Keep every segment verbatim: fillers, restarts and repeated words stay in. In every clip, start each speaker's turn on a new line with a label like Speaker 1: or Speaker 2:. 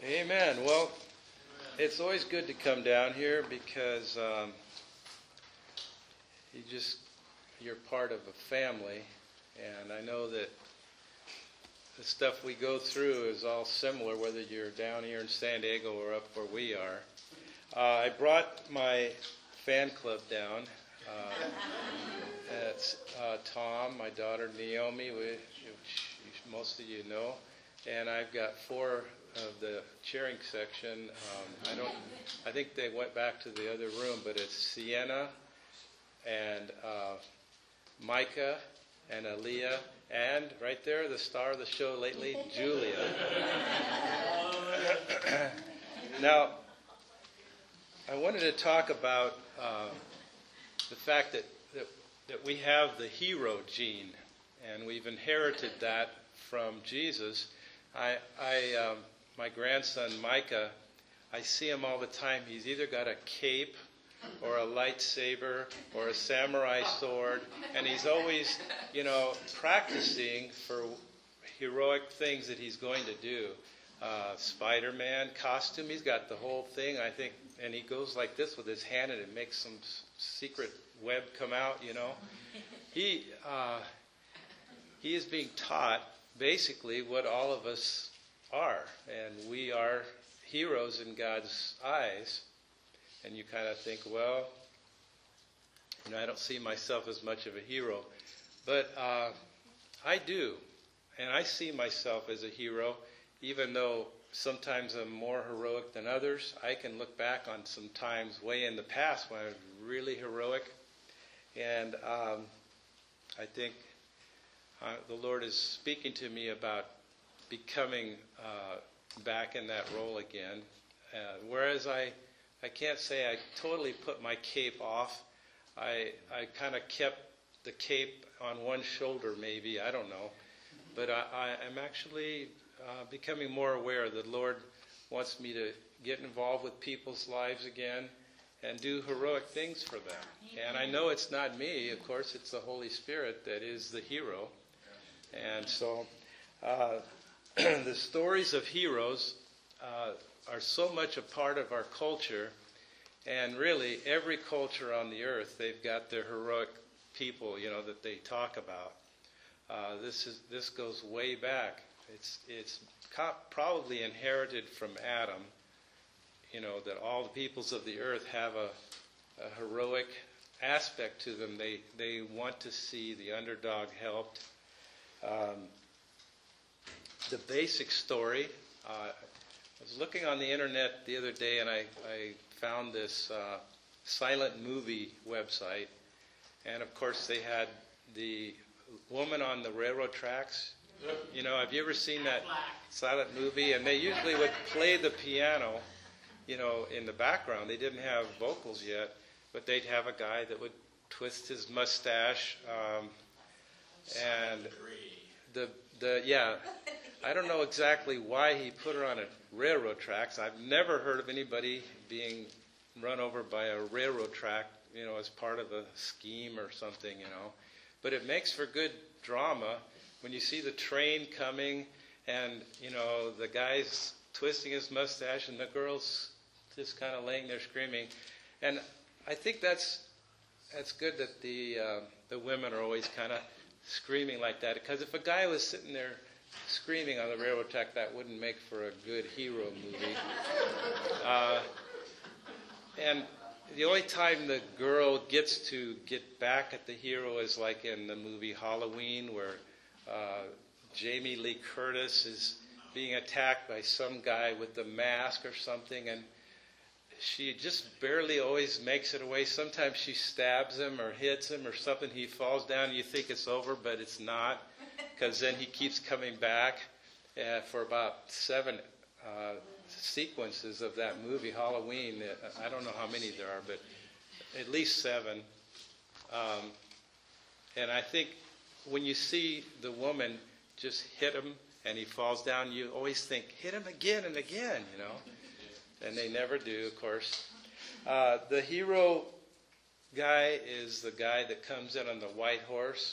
Speaker 1: Amen. Well, it's always good to come down here because um, you just, you're part of a family. And I know that the stuff we go through is all similar, whether you're down here in San Diego or up where we are. Uh, I brought my fan club down. Uh, it's uh, Tom, my daughter Naomi, which, which most of you know, and I've got four of the cheering section. Um, I don't. I think they went back to the other room, but it's Sienna and uh, Micah and Aaliyah, and right there, the star of the show lately, Julia. Now, I wanted to talk about uh, the fact that, that that we have the hero gene, and we've inherited that from Jesus. I, I um, my grandson Micah, I see him all the time. He's either got a cape or a lightsaber or a samurai sword, and he's always, you know, practicing for heroic things that he's going to do. Uh, Spider-Man costume, he's got the whole thing, I think, and he goes like this with his hand, and it makes some secret web come out, you know. He uh, he is being taught basically what all of us are, and we are heroes in God's eyes. And you kind of think, well, you know, I don't see myself as much of a hero, but uh, I do, and I see myself as a hero, even though sometimes I'm more heroic than others. I can look back on some times way in the past when I was really heroic, and um, I think uh, the Lord is speaking to me about becoming uh, back in that role again. Uh, whereas I, I can't say I totally put my cape off. I, I kind of kept the cape on one shoulder, maybe, I don't know. But I, I, I'm actually uh, becoming more aware that the Lord wants me to get involved with people's lives again and do heroic things for them. And I know it's not me, of course, it's the Holy Spirit that is the hero. And so uh, the stories of heroes uh, are so much a part of our culture, and really every culture on the earth, they've got their heroic people, you know, that they talk about. Uh, this is this goes way back. It's it's co- probably inherited from Adam, you know, that all the peoples of the earth have a, a heroic aspect to them. They they want to see the underdog helped. Um, the basic story. Uh, I was looking on the internet the other day, and I, I found this uh, silent movie website, and of course they had the woman on the railroad tracks. You know, have you ever seen that silent movie? And they usually would play the piano, you know, in the background. They didn't have vocals yet, but they'd have a guy that would twist his mustache, um, and the the yeah. I don't know exactly why he put her on a railroad tracks. I've never heard of anybody being run over by a railroad track, you know, as part of a scheme or something, you know. But it makes for good drama when you see the train coming and, you know, the guy's twisting his mustache and the girl's just kind of laying there screaming. And I think that's that's good that the uh, the women are always kind of screaming like that, because if a guy was sitting there screaming on the railroad track, that wouldn't make for a good hero movie. Uh, and the only time the girl gets to get back at the hero is like in the movie Halloween, where uh, Jamie Lee Curtis is being attacked by some guy with the mask or something, and she just barely always makes it away. Sometimes she stabs him or hits him or something. He falls down and you think it's over, but it's not, because then he keeps coming back uh, for about seven uh, sequences of that movie, Halloween. I don't know how many there are, but at least seven. Um, and I think when you see the woman just hit him and he falls down, you always think, hit him again and again, you know. And they never do, of course. Uh, the hero guy is the guy that comes in on the white horse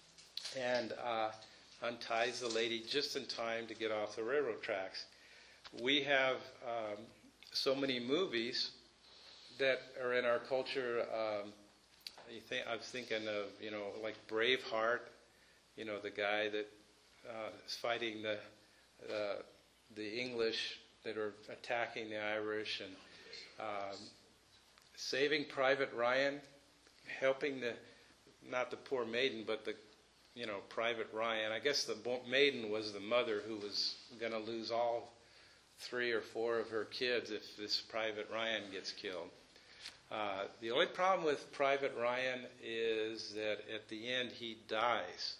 Speaker 1: and uh, unties the lady just in time to get off the railroad tracks. we have um, so many movies that are in our culture. Um, you think, I was thinking of, you know, like Braveheart, you know, the guy that uh, is fighting the uh, the English that are attacking the Irish, and um, Saving Private Ryan, helping the, not the poor maiden, but the, you know, Private Ryan. I guess the maiden was the mother who was going to lose all three or four of her kids if this Private Ryan gets killed. Uh, the only problem with Private Ryan is that at the end he dies.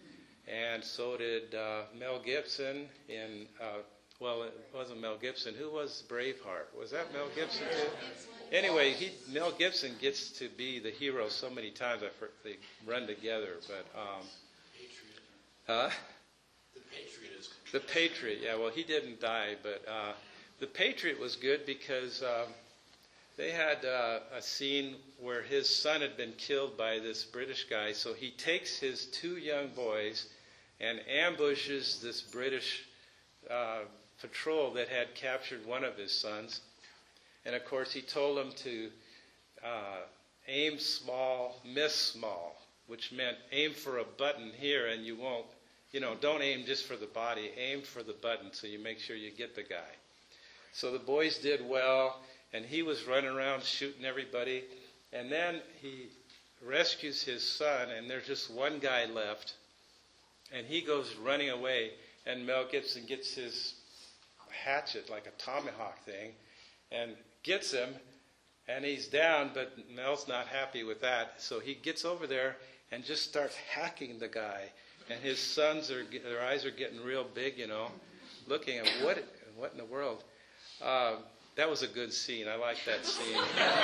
Speaker 1: And so did uh, Mel Gibson in, uh, well, it wasn't Mel Gibson. Who was Braveheart? Was that Mel Gibson too? Anyway, he, Mel Gibson gets to be the hero so many times. I for, they run together, but um, huh?
Speaker 2: The Patriot is.
Speaker 1: The Patriot, yeah. Well, he didn't die, but uh, the Patriot was good because um, they had uh, a scene where his son had been killed by this British guy. So he takes his two young boys and ambushes this British uh, patrol that had captured one of his sons. And of course, he told them to uh, aim small, miss small, which meant aim for a button here and you won't, you know, don't aim just for the body, aim for the button so you make sure you get the guy. So the boys did well, and he was running around shooting everybody. And then he rescues his son, and there's just one guy left. And he goes running away, and Mel Gibson gets his hatchet, like a tomahawk thing, and gets him, and he's down, but Mel's not happy with that. So he gets over there and just starts hacking the guy. And his sons, are their eyes are getting real big, you know, looking at what, what in the world. Uh, that was a good scene. I like that scene.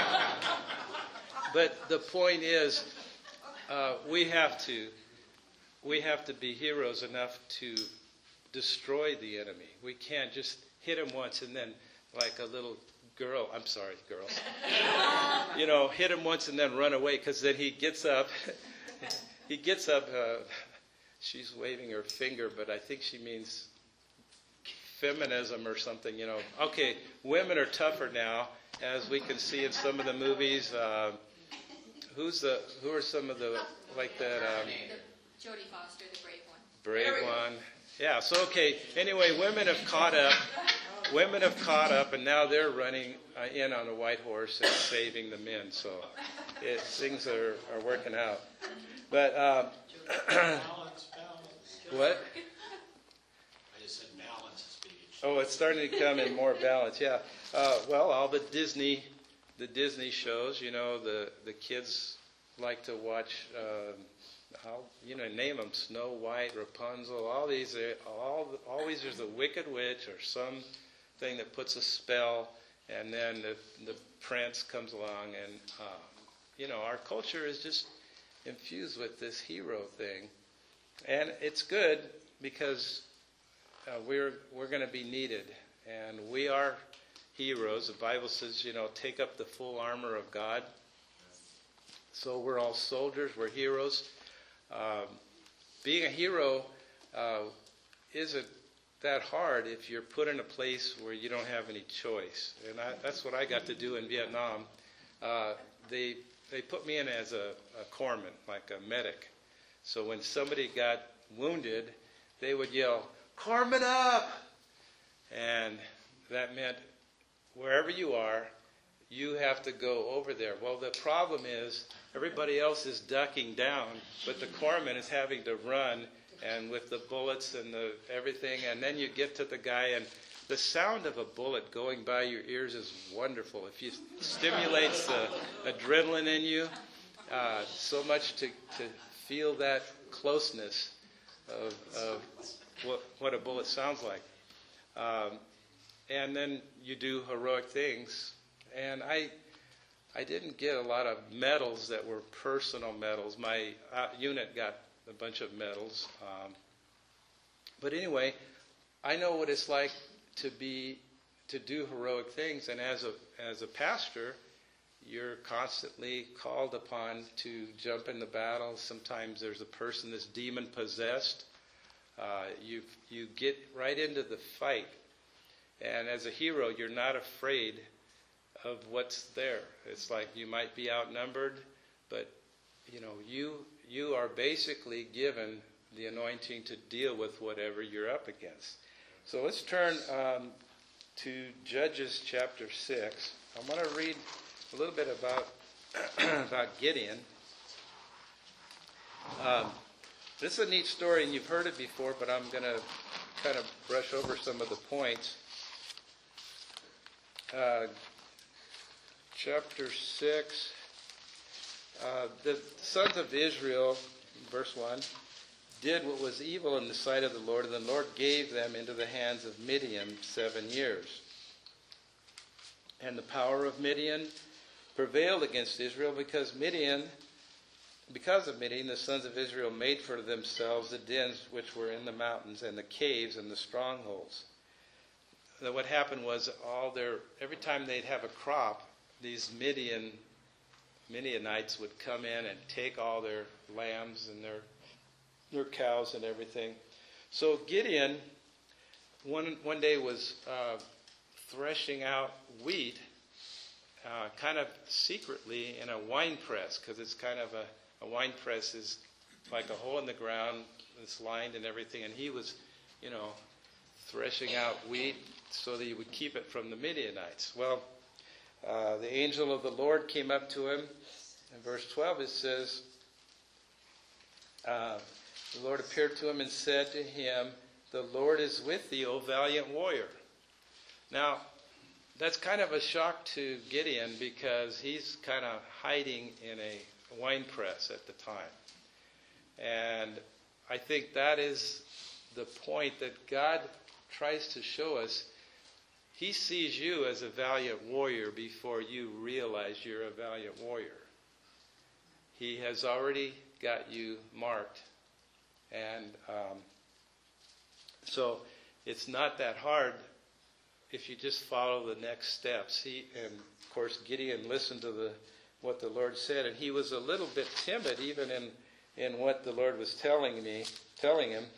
Speaker 1: But the point is, uh, we have to, we have to be heroes enough to destroy the enemy. We can't just hit him once and then, like a little girl, I'm sorry, girls, you know, hit him once and then run away, because then he gets up, he gets up, uh, she's waving her finger, but I think she means feminism or something, you know. Okay, women are tougher now, as we can see in some of the movies. Uh, who's the, who are some of the, like that? Um,
Speaker 3: Jodie Foster, the brave one.
Speaker 1: Brave one. Yeah, so okay, anyway, women have caught up. Women have caught up, and now they're running uh, in on a white horse and saving the men. So it, things are, are working out. But uh, what?
Speaker 2: I just said balance is being achieved.
Speaker 1: Oh, it's starting to come in more balance. Yeah. Uh, well, all the Disney, the Disney shows. You know, the the kids like to watch. Uh, how you know, name them: Snow White, Rapunzel. All these, are, all always there's a wicked witch or some thing that puts a spell, and then the, the prince comes along, and uh, you know, our culture is just infused with this hero thing, and it's good because uh, we're we're going to be needed, and we are heroes. The Bible says, you know, take up the full armor of God. So we're all soldiers. We're heroes. Um, being a hero uh, isn't that hard if you're put in a place where you don't have any choice. And I, that's what I got to do in Vietnam. Uh, they they put me in as a, a corpsman, like a medic. So when somebody got wounded, they would yell, "Corpsman up!" And that meant wherever you are, you have to go over there. Well, the problem is everybody else is ducking down, but the corpsman is having to run, and with the bullets and the everything, and then you get to the guy, and the sound of a bullet going by your ears is wonderful. If it stimulates the adrenaline in you, uh, so much to, to feel that closeness of, of what, what a bullet sounds like. Um, and then you do heroic things. And I I didn't get a lot of medals that were personal medals. My uh, unit got a bunch of medals. Um, but anyway, I know what it's like to be to do heroic things. And as a as a pastor, you're constantly called upon to jump in the battle. Sometimes there's a person that's demon possessed. Uh, you you get right into the fight. And as a hero, you're not afraid of what's there. It's like you might be outnumbered, but you know, you you are basically given the anointing to deal with whatever you're up against. So let's turn um, to Judges chapter six. I want to read a little bit about about Gideon. Um, this is a neat story, and you've heard it before, but I'm going to kind of brush over some of the points. Uh, chapter six, uh, the sons of Israel, verse one, did what was evil in the sight of the Lord, and the Lord gave them into the hands of Midian seven years. And the power of Midian prevailed against Israel because Midian, because of Midian, the sons of Israel made for themselves the dens which were in the mountains and the caves and the strongholds. That what happened was all their every time they'd have a crop, these Midian Midianites would come in and take all their lambs and their their cows and everything. So Gideon one one day was uh, threshing out wheat, uh, kind of secretly in a wine press, because it's kind of a, a wine press is like a hole in the ground, it's lined and everything, and he was, you know, threshing out wheat so that he would keep it from the Midianites. Well, uh, the angel of the Lord came up to him. In verse twelve it says, uh, the Lord appeared to him and said to him, "The Lord is with thee, O valiant warrior." Now, that's kind of a shock to Gideon because he's kind of hiding in a wine press at the time. And I think that is the point that God tries to show us. He sees you as a valiant warrior before you realize you're a valiant warrior. He has already got you marked. And um, so it's not that hard if you just follow the next steps. He, and of course, Gideon listened to the what the Lord said, and he was a little bit timid even in, in what the Lord was telling me, telling him.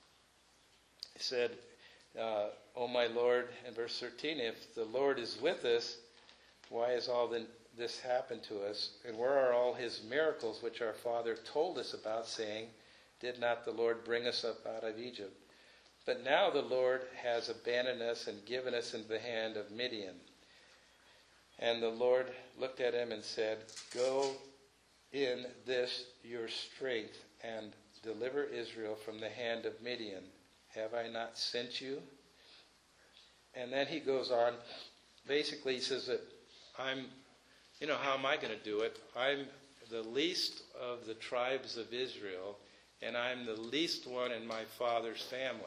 Speaker 1: He said, uh, "Oh my Lord," in verse thirteen, "if the Lord is with us, why has all the, this happened to us? And where are all his miracles which our father told us about, saying, did not the Lord bring us up out of Egypt? But now the Lord has abandoned us and given us into the hand of Midian." And the Lord looked at him and said, "Go in this your strength and deliver Israel from the hand of Midian. Have I not sent you?" And then he goes on. Basically, he says that I'm, you know, how am I going to do it? I'm the least of the tribes of Israel, and I'm the least one in my father's family.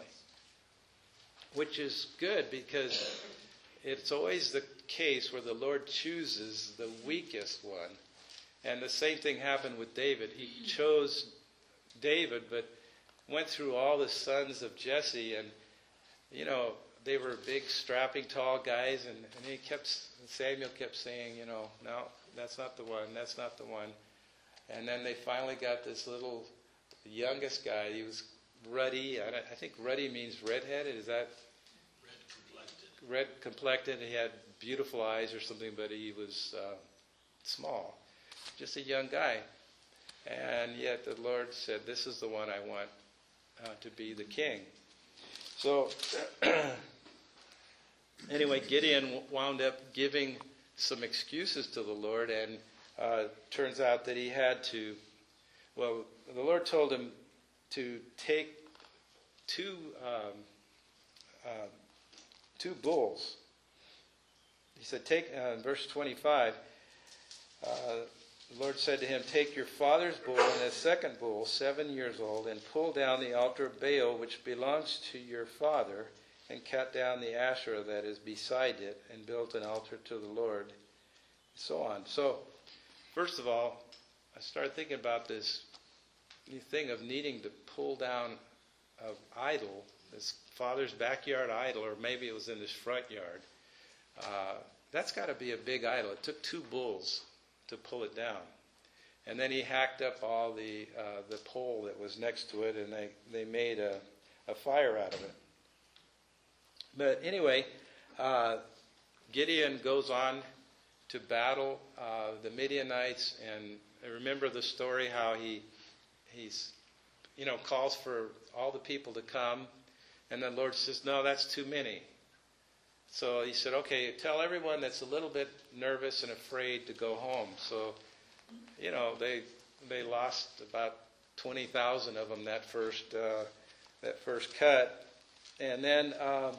Speaker 1: Which is good because it's always the case where the Lord chooses the weakest one. And the same thing happened with David. He chose David, but went through all the sons of Jesse, and, you know, they were big, strapping, tall guys, and, and he kept, Samuel kept saying, you know, no, that's not the one, that's not the one. And then they finally got this little youngest guy. He was ruddy. I, I think ruddy means redheaded. Is that?
Speaker 2: Red complected.
Speaker 1: Red complected. He had beautiful eyes or something, but he was uh, small. Just a young guy. And yet the Lord said, "This is the one I want uh, to be the king." So anyway, Gideon wound up giving some excuses to the Lord, and uh, turns out that he had to, well, the Lord told him to take two um, uh, two bulls. He said, take, uh, in verse twenty-five, uh, the Lord said to him, "Take your father's bull and a second bull, seven years old, and pull down the altar of Baal which belongs to your father, and cut down the Asherah that is beside it, and build an altar to the Lord," and so on. So, first of all, I started thinking about this thing of needing to pull down an idol, his father's backyard idol, or maybe it was in his front yard. Uh, that's got to be a big idol. It took two bulls to pull it down. And then he hacked up all the uh, the pole that was next to it, and they, they made a, a fire out of it. But anyway, uh, Gideon goes on to battle uh, the Midianites, and I remember the story how he he's you know calls for all the people to come, and the Lord says, no, that's too many. So he said, okay, tell everyone that's a little bit nervous and afraid to go home. So, you know, they they lost about twenty thousand of them that first uh, that first cut, and then um,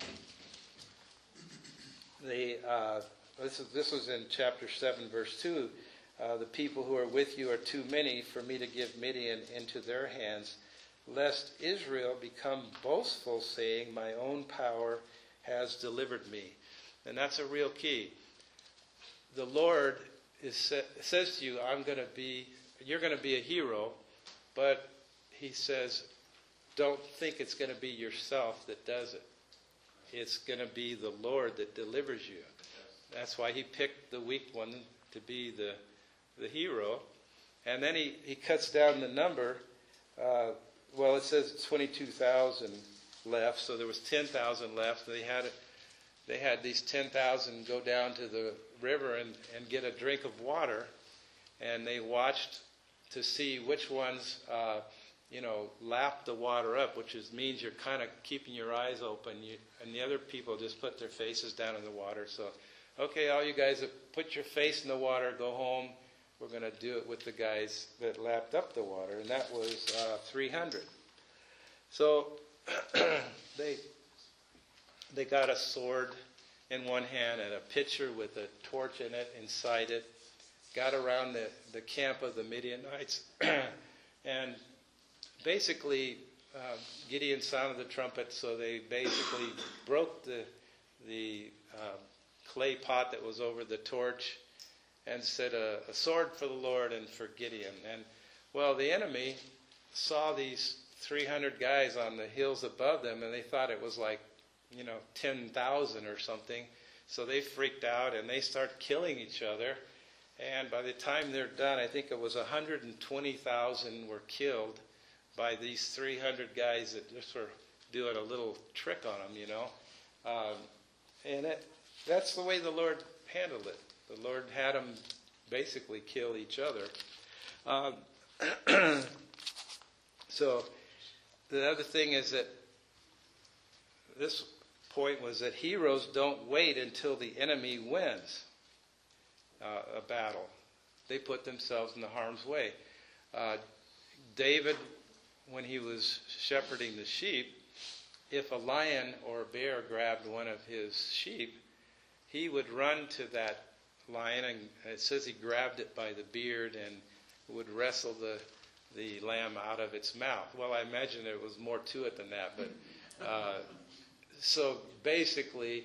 Speaker 1: the uh, this is this was in chapter seven, verse two. Uh, the people who are with you are too many for me to give Midian into their hands, lest Israel become boastful, saying, my own power has delivered me. And that's a real key. The Lord is, says to you, I'm going to be, you're going to be a hero, but he says, don't think it's going to be yourself that does it. It's going to be the Lord that delivers you. That's why he picked the weak one to be the the hero. And then he, he cuts down the number. Uh, well, it says twenty-two thousand left, so there was ten thousand left. They had they had these ten thousand go down to the river and, and get a drink of water, and they watched to see which ones uh, you know lapped the water up, which is, means you're kind of keeping your eyes open, you, and the other people just put their faces down in the water. So, okay, all you guys that put your face in the water, go home. We're going to do it with the guys that lapped up the water, and that was uh, three hundred. So they they got a sword in one hand and a pitcher with a torch in it inside it, got around the, the camp of the Midianites, and basically uh, Gideon sounded the trumpet, so they basically broke the, the uh, clay pot that was over the torch, and said, a, a sword for the Lord and for Gideon. And, well, the enemy saw these three hundred guys on the hills above them, and they thought it was like, you know, ten thousand or something. So they freaked out, and they start killing each other. And by the time they're done, I think it was one hundred twenty thousand were killed by these three hundred guys that just were doing a little trick on them, you know. Um, and it, that's the way the Lord handled it. The Lord had them basically kill each other. Um, so the other thing is that this point was that heroes don't wait until the enemy wins uh, a battle. They put themselves in the harm's way. Uh, David, when he was shepherding the sheep, if a lion or a bear grabbed one of his sheep, he would run to that lion, and it says he grabbed it by the beard and would wrestle the the lamb out of its mouth. Well, I imagine there was more to it than that, but uh, so basically,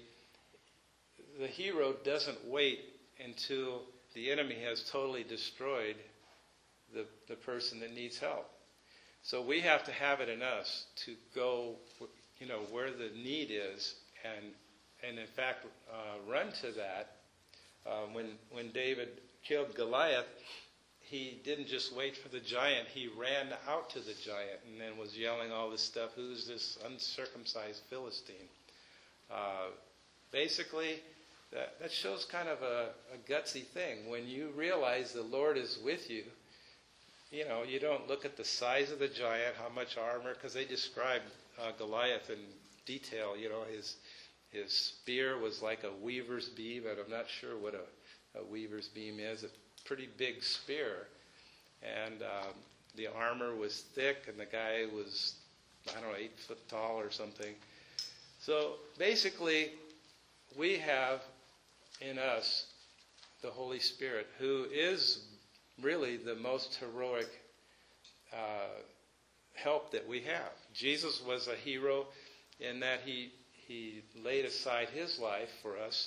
Speaker 1: the hero doesn't wait until the enemy has totally destroyed the the person that needs help. So we have to have it in us to go, you know, where the need is, and and in fact uh, run to that. Uh, when when David killed Goliath, he didn't just wait for the giant. He ran out to the giant and then was yelling all this stuff. Who's this uncircumcised Philistine? Uh, basically, that, that shows kind of a, a gutsy thing. When you realize the Lord is with you, you know, you don't look at the size of the giant, how much armor, because they described uh, Goliath in detail. You know, his his spear was like a weaver's beam, and I'm not sure what a, a weaver's beam is. A pretty big spear, and um, the armor was thick, and the guy was, I don't know, eight foot tall or something. So basically, we have in us the Holy Spirit, who is really the most heroic uh, help that we have. Jesus was a hero in that he he laid aside his life for us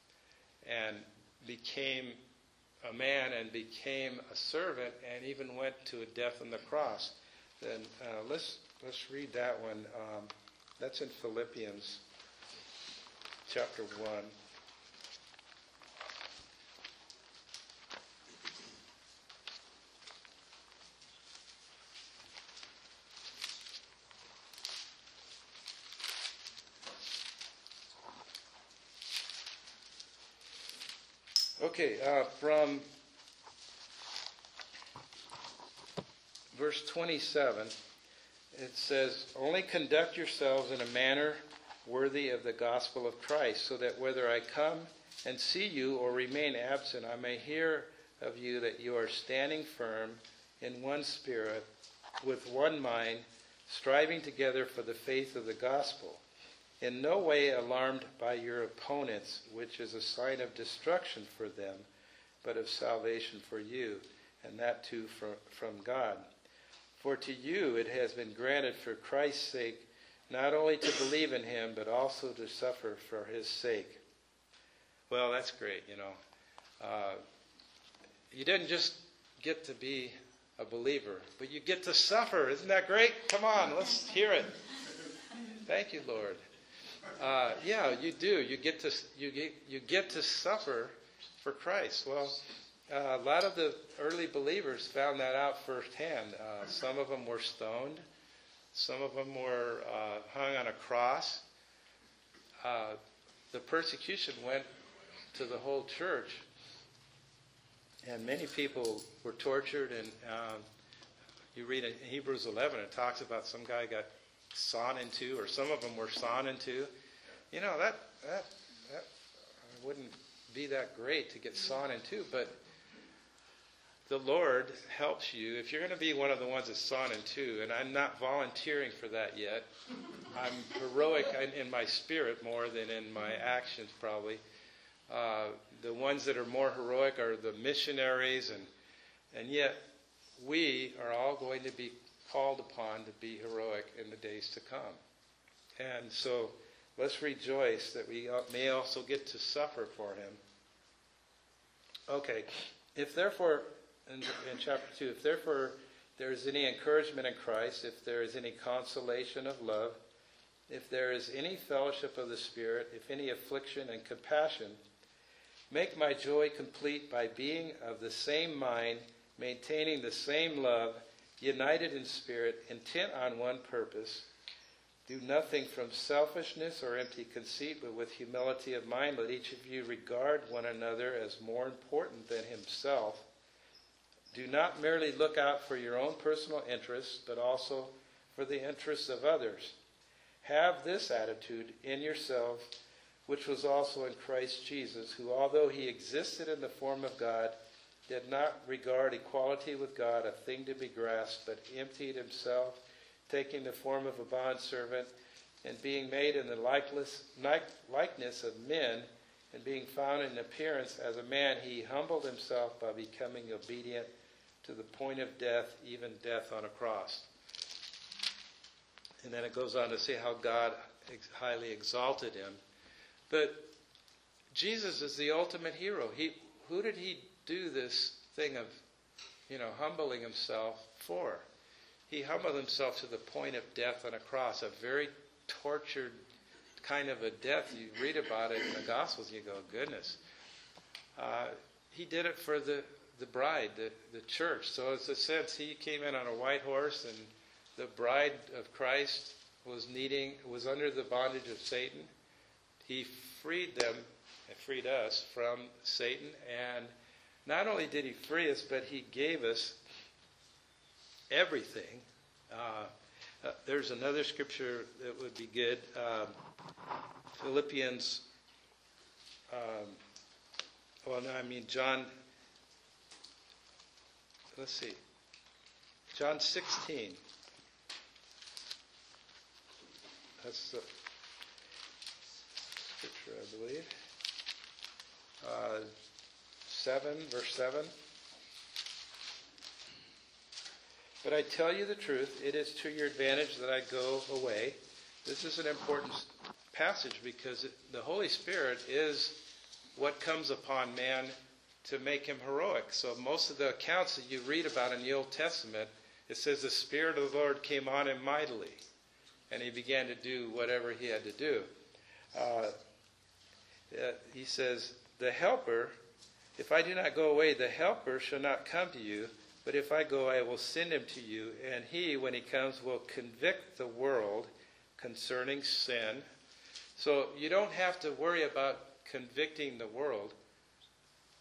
Speaker 1: and became a man and became a servant and even went to a death on the cross. Then uh, let's let's read that one. Um, that's in Philippians chapter one. Okay, uh, from verse twenty-seven, it says, "Only conduct yourselves in a manner worthy of the gospel of Christ, so that whether I come and see you or remain absent, I may hear of you that you are standing firm in one spirit, with one mind, striving together for the faith of the gospel, in no way alarmed by your opponents, which is a sign of destruction for them, but of salvation for you, and that too from, from God. For to you it has been granted for Christ's sake not only to believe in him, but also to suffer for his sake." Well, that's great, you know. Uh, you didn't just get to be a believer, but you get to suffer. Isn't that great? Come on, let's hear it. Thank you, Lord. Uh, yeah, you do. You get to you get you get to suffer for Christ. Well, uh, a lot of the early believers found that out firsthand. Uh, some of them were stoned. Some of them were uh, hung on a cross. Uh, the persecution went to the whole church, and many people were tortured. And um, you read in Hebrews eleven, it talks about some guy got sawn into, or some of them were sawn into. You know, that that that wouldn't be that great to get sawn into, but the Lord helps you. If you're going to be one of the ones that's sawn into, and I'm not volunteering for that yet, I'm heroic in, in my spirit more than in my actions probably. Uh, the ones that are more heroic are the missionaries, and and yet we are all going to be called upon to be heroic in the days to come. And so let's rejoice that we may also get to suffer for him. Okay, if therefore, in, in chapter two, if therefore there is any encouragement in Christ, if there is any consolation of love, if there is any fellowship of the Spirit, if any affliction and compassion, make my joy complete by being of the same mind, maintaining the same love, united in spirit, intent on one purpose. Do nothing from selfishness or empty conceit, but with humility of mind, let each of you regard one another as more important than himself. Do not merely look out for your own personal interests, but also for the interests of others. Have this attitude in yourselves, which was also in Christ Jesus, who, although he existed in the form of God, did not regard equality with God a thing to be grasped, but emptied himself, taking the form of a bondservant, and being made in the likeness, likeness of men, and being found in appearance as a man, he humbled himself by becoming obedient to the point of death, even death on a cross. And then it goes on to say how God highly exalted him. But Jesus is the ultimate hero. He, who did he do this thing of, you know, humbling himself for? He humbled himself to the point of death on a cross, a very tortured kind of a death. You read about it in the Gospels, you go, goodness. Uh, he did it for the, the bride, the, the church. So it's a sense he came in on a white horse, and the bride of Christ was needing, was under the bondage of Satan. He freed them, and freed us from Satan, and not only did he free us, but he gave us everything. Uh, uh, there's another scripture that would be good. Um, Philippians, um, well, no, I mean John, let's see, John sixteen. That's the scripture, I believe. Uh, seven, verse seven. But I tell you the truth, it is to your advantage that I go away. This is an important passage because it, the Holy Spirit is what comes upon man to make him heroic. So most of the accounts that you read about in the Old Testament, it says the Spirit of the Lord came on him mightily, and he began to do whatever he had to do. Uh, uh, he says, the Helper, if I do not go away, the Helper shall not come to you, but if I go, I will send him to you, and he, when he comes, will convict the world concerning sin. So you don't have to worry about convicting the world.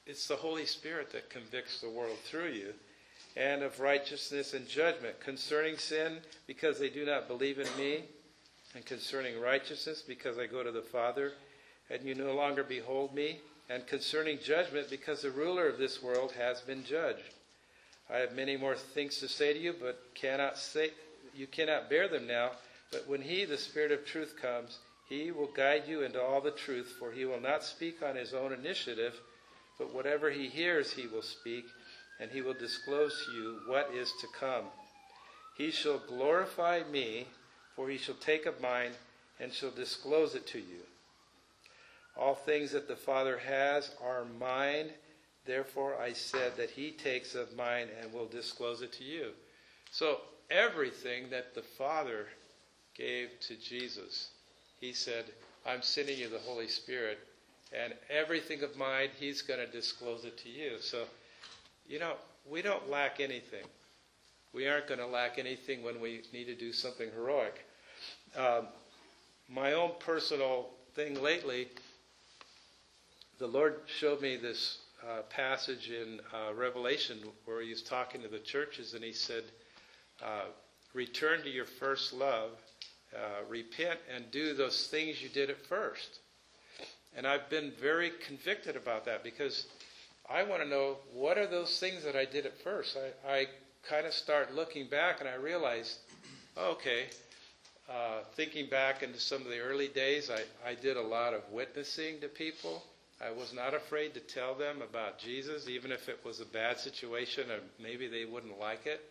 Speaker 1: it's the Holy Spirit that convicts the world through you, and of righteousness and judgment, concerning sin, because they do not believe in me, and concerning righteousness, because I go to the Father, and you no longer behold me, and concerning judgment, because the ruler of this world has been judged. I have many more things to say to you, but cannot say you cannot bear them now. But when he, the Spirit of truth, comes, he will guide you into all the truth, for he will not speak on his own initiative, but whatever he hears he will speak, and he will disclose to you what is to come. He shall glorify me, for he shall take of mine, and shall disclose it to you. All things that the Father has are mine. Therefore I said that he takes of mine and will disclose it to you. So everything that the Father gave to Jesus, he said, I'm sending you the Holy Spirit, and everything of mine, he's going to disclose it to you. So, you know, we don't lack anything. We aren't going to lack anything when we need to do something heroic. Um, my own personal thing lately, the Lord showed me this uh, passage in uh, Revelation where he was talking to the churches, and he said, uh, return to your first love, uh, repent and do those things you did at first. And I've been very convicted about that, because I want to know, what are those things that I did at first? I, I kind of start looking back, and I realize, oh, okay, uh, thinking back into some of the early days, I, I did a lot of witnessing to people. I was not afraid to tell them about Jesus, even if it was a bad situation or maybe they wouldn't like it.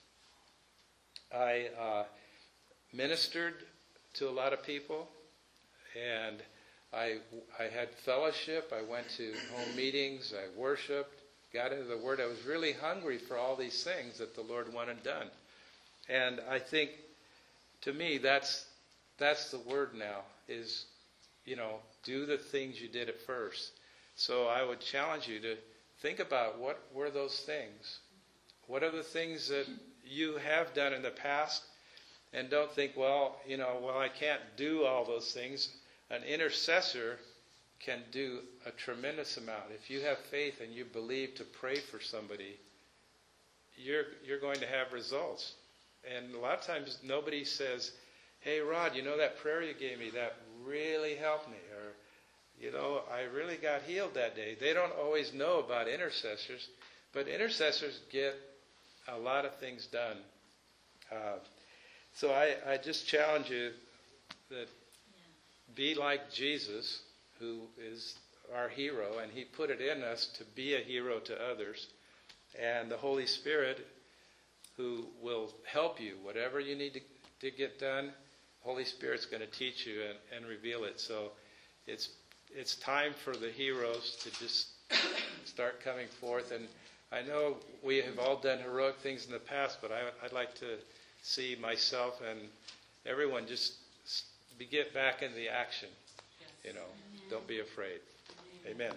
Speaker 1: I uh, ministered to a lot of people, and I, I had fellowship. I went to home meetings. I worshiped, got into the Word. I was really hungry for all these things that the Lord wanted done. And I think, to me, that's that's the word now, is, you know, do the things you did at first. So I would challenge you to think about, what were those things? What are the things that you have done in the past? And don't think, well, you know, well, I can't do all those things. An intercessor can do a tremendous amount. If you have faith and you believe to pray for somebody, you're you're going to have results. And a lot of times nobody says, hey, Rod, you know that prayer you gave me, that really helped me. Or, you know, I really got healed that day. They don't always know about intercessors, but intercessors get a lot of things done. Uh, so I, I just challenge you that be like Jesus, who is our hero, and he put it in us to be a hero to others. And the Holy Spirit, who will help you, whatever you need to, to get done, Holy Spirit's going to teach you and, and reveal it. So it's it's time for the heroes to just start coming forth. And I know we have all done heroic things in the past, but I, I'd like to see myself and everyone just be, get back in the action. You know, don't be afraid. Amen.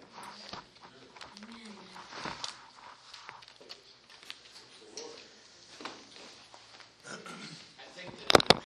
Speaker 4: Amen.